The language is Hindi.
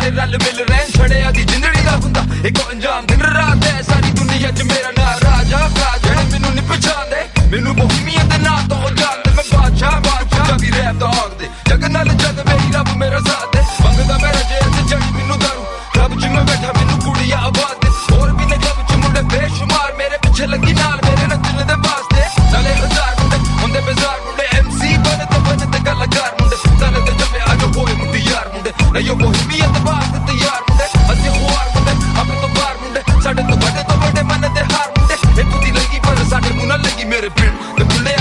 सारे रल मिल रैन छड़िया दी जिंदड़ी दा हुंदा इक अंजाम दिन रात है सारी दुनिया च मेरा ना राजा राजा मैनू नहीं पछाणदे मैनू बोहिमियत दे नां तो जानदे मैं बादशाह बादशाह भी रैप दा आखदे जग नाल जग मेरी रब मेरा साथ दे मंगदा मेरा जे ते जड़ी मैनू दारू रब च मैं बैठा मैनू कुड़िया आबाद दे और भी ने जब च मुंडे बेशुमार मेरे पीछे लगी नाल मेरे नचने दे वास्ते नाले हजार मुंडे हुंदे बेजार मुंडे MC बनते गलकार मुंडे साले दे जमे आज होए मुंडे यार मुंडे नहीं यो बोहिमियत वास्ते तैयार मुंडे असि खुआर मुंडे अपने तो बार मुंडे साडे तो बड़े मन दे हार मुंडे ए तुदी लगी पर साडे मुंह ना लगी मेरे पिंड ते